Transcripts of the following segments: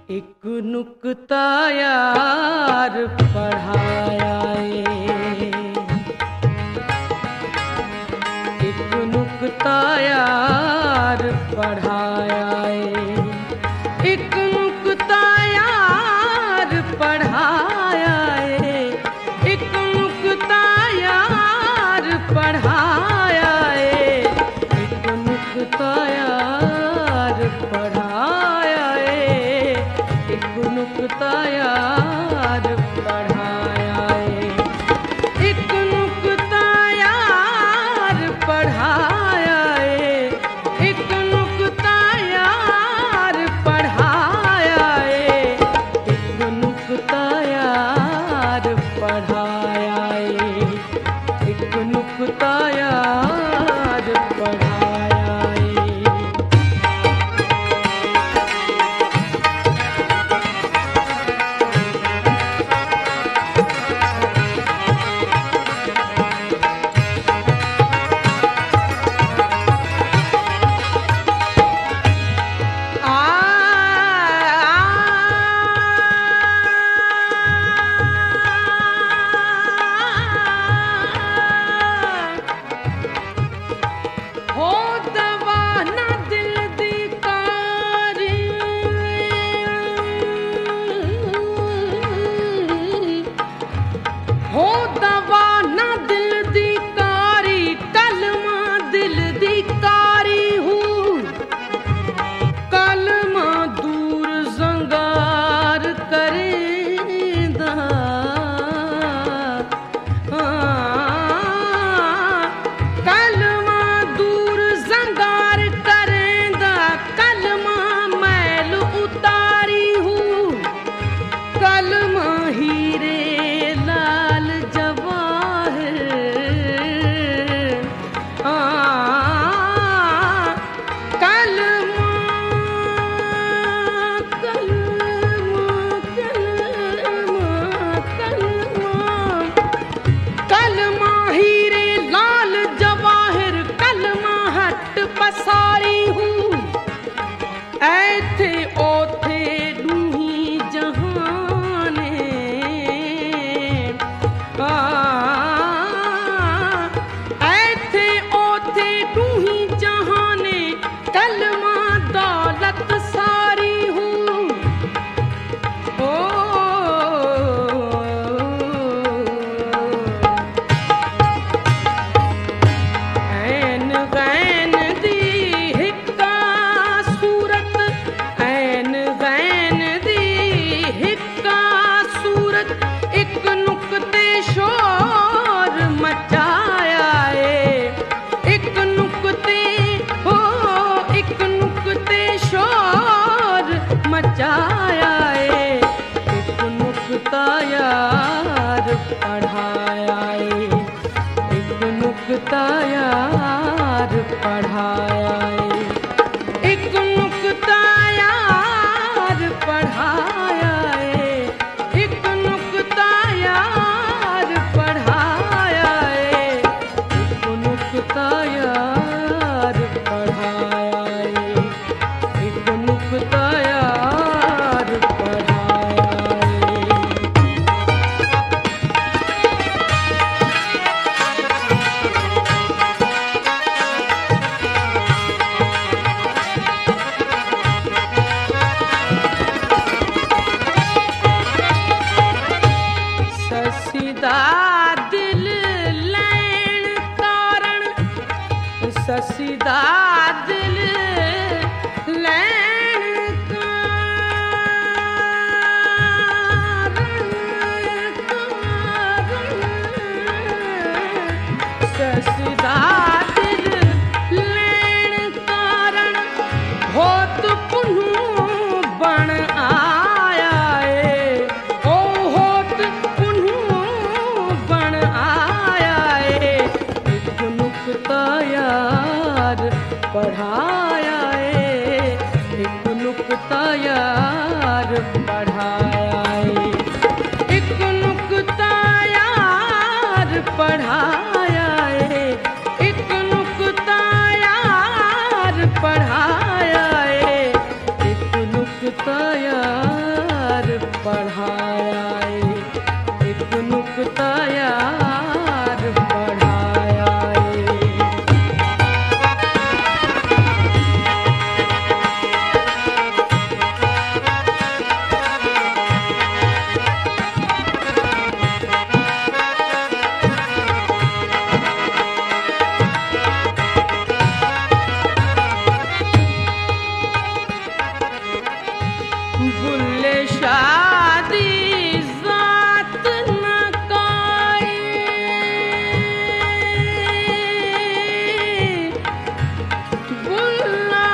एक नुक्ता यार पढ़ाया एक नुक्ता यार पढ़ाया एक नुक्ता यार पढ़ाया एक नुक्ता यार पढ़ाया एक नुक्ता यार पढ़ाया एक नुक्ता यार पढ़ाया एक नुक्ता यार पढ़ाया एक नुक्ता यार पढ़ाया एक नुक्ता यार पढ़ाया एक नुक्ता यार पढ़ाया। हो दवा ना दिल दी कारी कलमा दिल दी कारी हूँ कलमा दूर जंगार करेंदा कलमा दूर जंगार करेंदा कलमा मैल उतारी हूँ कलमा हीरे पसारी हूँ ऐथे ओथे दूही जहाने ऐथे ओथे दूही जहाने कलमा दौलत सारी हूँ ओ ऐन गैन एक नुक्ते शोर मचाया एक नुक्ते हो एक नुक्ते शोर मचाया एक नुक्ता यार पढ़ाया एक नुक्ता यार पढ़ाया एक नुक्ता यार पढ़ाया नुक्ता यार पढ़ाया एक नुक्ता यार पढ़ाया। ससीदा दिल ससीदा दिल लैन ससीदा दिल लैन कारण होत पुन्हू बण आया ओ होत पुन्हू बण आया एक नुक्ता यार पढ़ाया एक नुक्ता यार पढ़ाया एक नुक्ता यार पढ़ाया एक नुक्ता यार पढ़ाया एक नुक्ता यार यार पढ़ाया ए, एक नुक्ता यार पढ़ाया ए। बुल्ले शादी जात न कोई, बुल्ला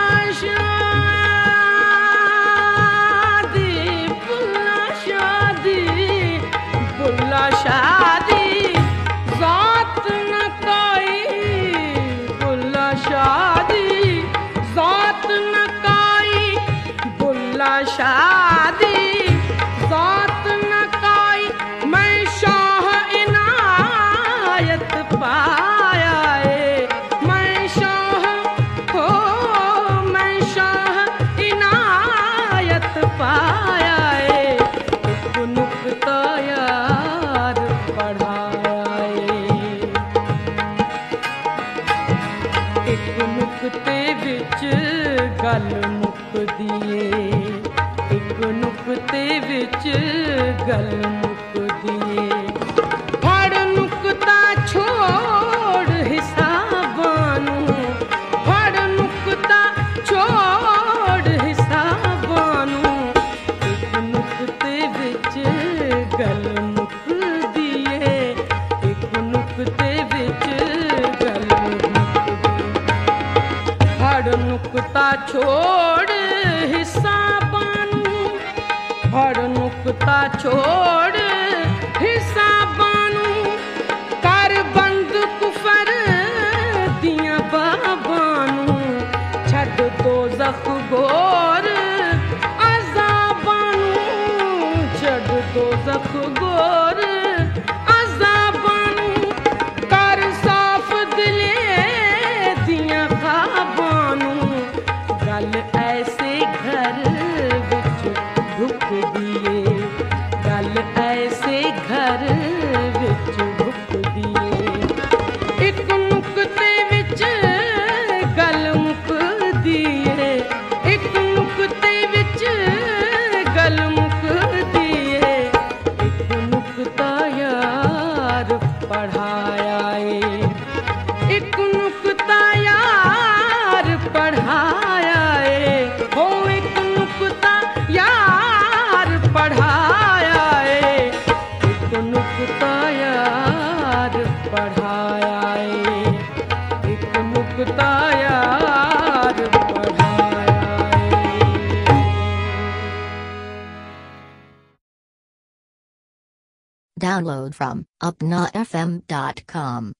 शादी, बुल्ला शादी, बुल्ला शादी जात न कोई, बुल्ला शादी जात न कोई, बुल्ला शादी जात न कोई, मैं शाह इनायत पाया ए, मैं शाह हो, मैं शाह इनायत पाया ए, एक नुक्ता यार पढ़ाया ए, एक नुक्ते विच गल मुकदी ए, एक नुक्ते विच गल मुकदी ए। फड़ नुक्ता छोड़ हिसाबां नूं, फड़ नुक्ता छोड़ हिसाबां नूं, एक नुक्ते विच गल मुकदी ए, एक नुक्ते विच गल मुकदी। फड़ नुक्ता छोड़ हिसाबां नूं, फड़ नुक्ता छोड़ हिसाबां नूं, कर बंद कुफर दियां बाबां नूं, छड्ड दोज़ख गोर अज़ाबां नूं, छड्ड दोज़ख गोर अज़ाबां नूं, कर साफ दिले दियां ख्वाबां नूं, गल ऐसे घर विच ढुक दिए, गल ऐसे घर विच ढुक दिए, एक नुक्ते विच गल मुकदी ए, एक नुक्ते विच गल मुकदी ए, एक नुक्ता यार पढ़ाया ए, एक नुक्ता यार पढ़ाया ए, हो एक नुक्ता यार पढ़ाया ए, एक नुक्ता यार पढ़ाया ए, एक नुक्ता यार पढ़ाया ए। Download from upnafm.com.